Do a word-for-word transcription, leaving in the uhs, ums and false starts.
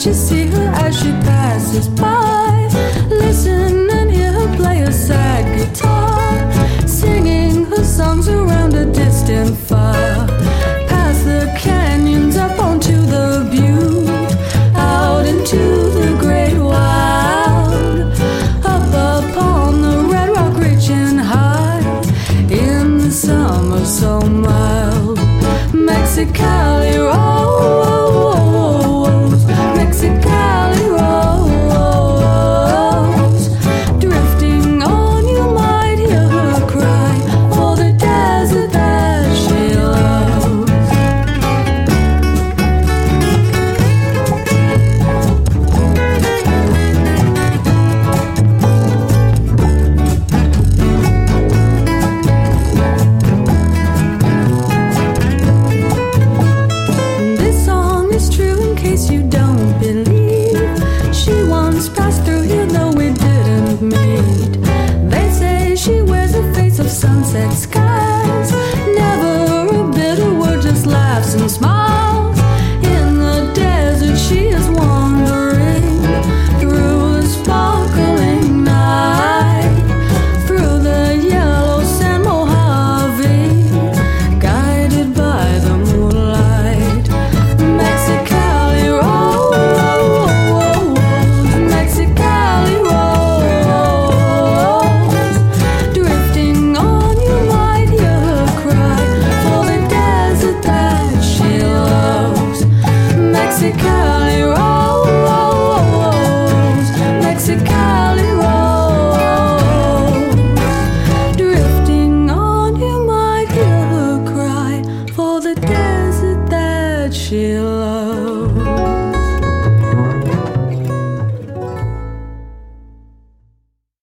Can't you see her as she passes by? Listen and hear her play a sad guitar, singing her songs around a distant fire. Past the canyons, up onto the butte, out into the great wild, up upon the red rock reaching high, in the summer so mild. Mexicali rose, Mexicali rose, drifting on you might hear her cry for the desert that she loves. This song is true in case you don't believe. She once passed through here though we didn't meet. They say she wears a face of sunset sky.